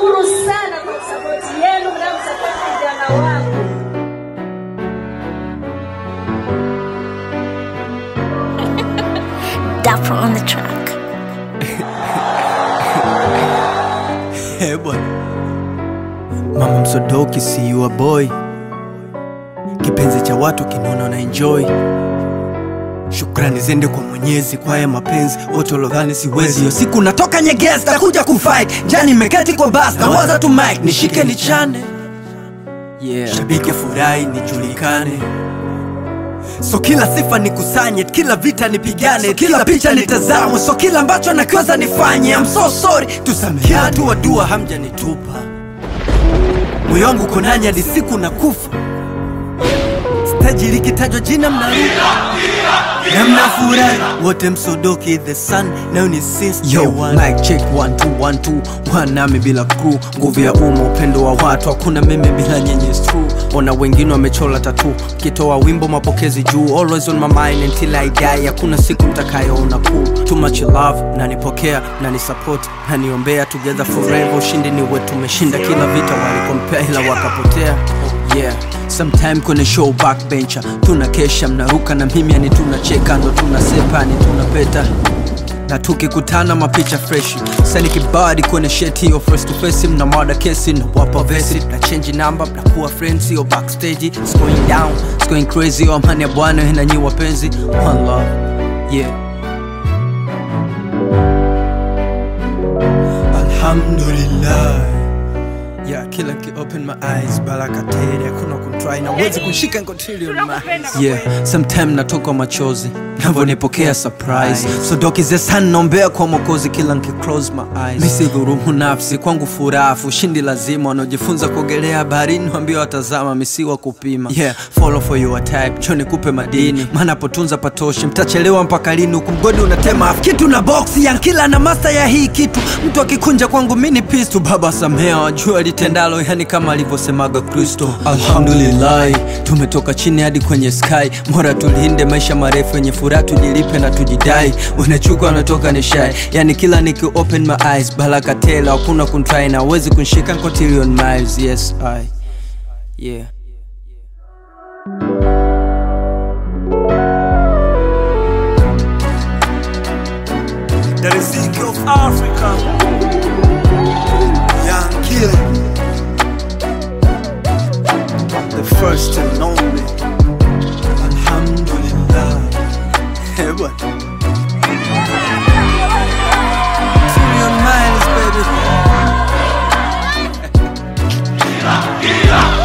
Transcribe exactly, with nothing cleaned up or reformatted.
Nawashukuru sana kwa support yenu na support vijana wangu. Dapper on the track. Hey boy, Mama Msodoki, see you a boy. Kipenzi cha watu kinono na enjoy. Shukrani zende kwa Mwenyezi kwa ya mapenzi wote walodhani siwezi. Hiyo siku natoka Nyegezi takuja kufight. Jani meketi kwa bus na waza tu mic nishike ni chane. Yeah. Shabiki furahi nijulikane. So kila sifa nikusanye, kila vita nipigane, so kila picha nitazamwe, so kila ambacho nakiweza nifanye. I'm so sorry, tusameheane. Dua dua hamja nitupa. Moyo wangu konanya hadi siku na kufa. Stage likitajwa jina mnaruka. Na mnafurahi wote Msodoki the sun. Now ni since yo mic check one two one two. One nami bila crew. Nguvu ya umma upendo wa watu. Hakuna meme bila nyenye is true. Ona wengine wamechola tattoo. Kitoa wimbo mapokezi juu. Always on my mind until I die. Hakuna siku mtakayoona cool. Too much love na nipokea na ni support na niombea. Together forever ushindi ni wetu. Tumeshinda kila vita walikompea ila wakapotea. Yeah, sometime kwenye show backbencher. Tunakesha mnaruka na mimi yani tunacheka. Ndo tunasepa ni tunapeta. Na tukikutana mapicha fresh. Sani kibadi kwenye sheti yo first to face. Mna mada kesi na wapa vesi. Na change number, na kuwa friends yo backstage. It's going down, it's going crazy. Yo amani ya bwana hina nyi wapenzi. One love, yeah. Alhamdulillah. Yeah, kila ki open my eyes baraka tele. Hakuna kuntry na wezi kunshika ngotili on my eyes. Yeah, sometime natoka machozi navonipokea surprise. Sodoki the sun nombea kwa Mwokozi kila nki close my eyes. Misi dhurumu nafsi kwangu furafu. Shindi lazima wanaojifunza kuogelea baharini wambia watazama misiwa kupima. Yeah, follow for your type choni kupe madini. Mana potunza patoshi mtachelewa mpaka lini. Hukumgodi unatema half kitu na boxi ya kila na master ya hii kitu. Mtu akikunja kwangu mini peace tu baba samea. Wajua litendalo yani kama alivyosemaga Kristo. Alhamdulillah, tumetoka chini hadi kwenye sky. Mora tulinde maisha marefu yenye furaha tujilipe na tujidai. Unachuka unatoka ni shy. Yani kila niki open my eyes baraka tele. Hakuna kuntry na wezi kunshika cotillion miles. Yes I, yeah. The Ezekiel of Africa, Young Killer, the first and only. Alhamdulillah. Hey boy, Million miles, baby. Killer, killer.